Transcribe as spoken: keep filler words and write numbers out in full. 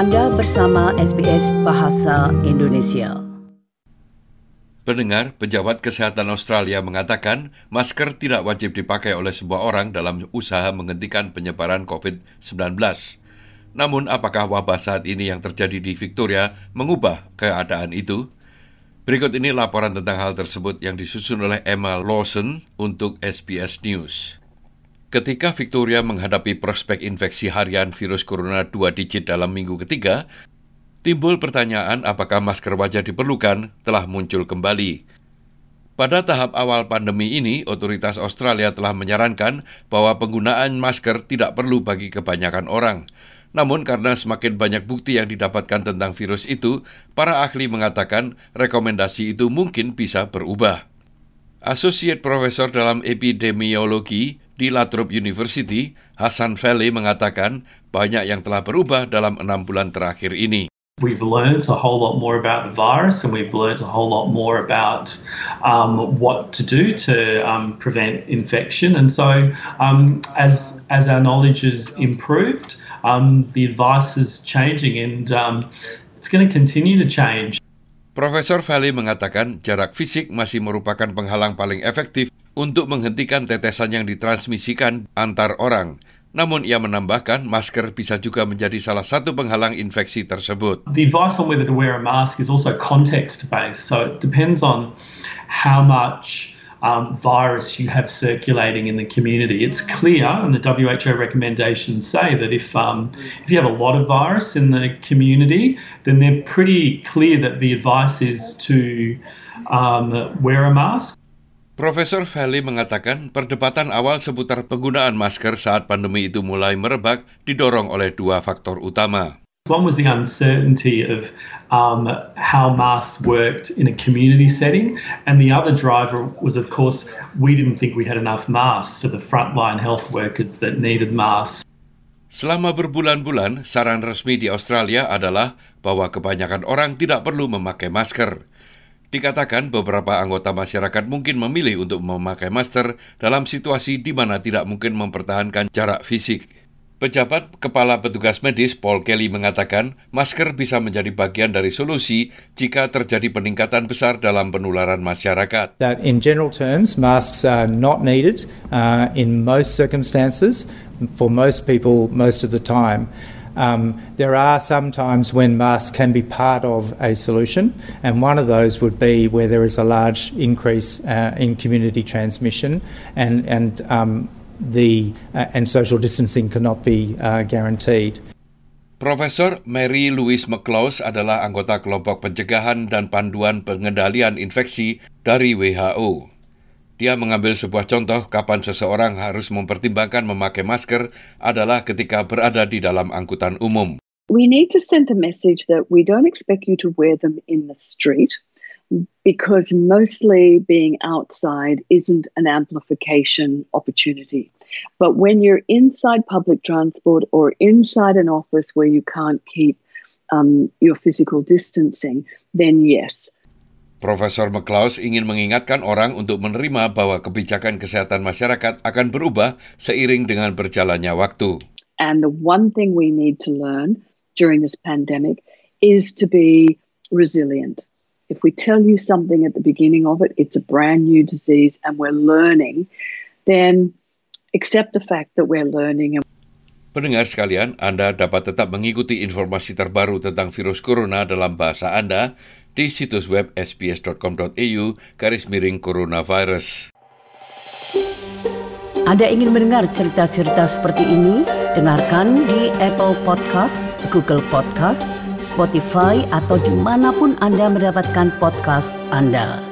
Anda bersama S B S Bahasa Indonesia. Pendengar, pejabat kesehatan Australia mengatakan masker tidak wajib dipakai oleh sebuah orang dalam usaha menghentikan penyebaran covid sembilan belas. Namun, apakah wabah saat ini yang terjadi di Victoria mengubah keadaan itu? Berikut ini laporan tentang hal tersebut yang disusun oleh Emma Lawson untuk S B S News. Ketika Victoria menghadapi prospek infeksi harian virus corona dua digit dalam minggu ketiga, timbul pertanyaan apakah masker wajah diperlukan telah muncul kembali. Pada tahap awal pandemi ini, otoritas Australia telah menyarankan bahwa penggunaan masker tidak perlu bagi kebanyakan orang. Namun karena semakin banyak bukti yang didapatkan tentang virus itu, para ahli mengatakan rekomendasi itu mungkin bisa berubah. Associate Professor dalam Epidemiologi di La Trobe University, Hassan Valley mengatakan banyak yang telah berubah dalam enam bulan terakhir ini. We've learned a whole lot more about the virus, and we've learned a whole lot more about um, what to do to um, prevent infection. And so, um, as as our knowledge has improved, um, the advice is changing, and um, it's going to continue to change. Profesor Valley mengatakan jarak fisik masih merupakan penghalang paling efektif untuk menghentikan tetesan yang ditransmisikan antar orang. Namun ia menambahkan masker bisa juga menjadi salah satu penghalang infeksi tersebut. The advice on whether to wear a mask is also context-based, so it depends on how much um, virus you have circulating in the community. It's clear, and the W H O recommendations say that if um, if you have a lot of virus in the community, then they're pretty clear that the advice is to um, wear a mask. Profesor Valley mengatakan perdebatan awal seputar penggunaan masker saat pandemi itu mulai merebak didorong oleh dua faktor utama. One was the uncertainty of um, how masks worked in a community setting, and the other driver was, of course, we didn't think we had enough masks for the frontline health workers that needed masks. Selama berbulan-bulan, saran resmi di Australia adalah bahwa kebanyakan orang tidak perlu memakai masker. Dikatakan beberapa anggota masyarakat mungkin memilih untuk memakai masker dalam situasi di mana tidak mungkin mempertahankan jarak fisik. Pejabat Kepala Petugas Medis Paul Kelly mengatakan masker bisa menjadi bagian dari solusi jika terjadi peningkatan besar dalam penularan masyarakat. That in general terms, masks are not needed uh, in most circumstances for most people most of the time. Um, there are some times when masks can be part of a solution, and one of those would be where there is a large increase uh, in community transmission and and um, the uh, and social distancing cannot be uh, guaranteed. Profesor Mary Louise McLaws adalah anggota kelompok pencegahan dan panduan pengendalian infeksi dari W H O. Dia mengambil sebuah contoh kapan seseorang harus mempertimbangkan memakai masker adalah ketika berada di dalam angkutan umum. We need to send a message that we don't expect you to wear them in the street because mostly being outside isn't an amplification opportunity. But when you're inside public transport or inside an office where you can't keep um, your physical distancing, then yes. Profesor McLaws ingin mengingatkan orang untuk menerima bahwa kebijakan kesehatan masyarakat akan berubah seiring dengan berjalannya waktu. And the one thing we need to learn during this pandemic is to be resilient. If we tell you something at the beginning of it, it's a brand new disease and we're learning, then accept the fact that we're learning. Pendengar sekalian, Anda dapat tetap mengikuti informasi terbaru tentang virus corona dalam bahasa Anda di situs web s b s dot com dot a u garis miring coronavirus. Anda ingin mendengar cerita-cerita seperti ini? Dengarkan di Apple Podcast, Google Podcast, Spotify, atau dimanapun Anda mendapatkan podcast Anda.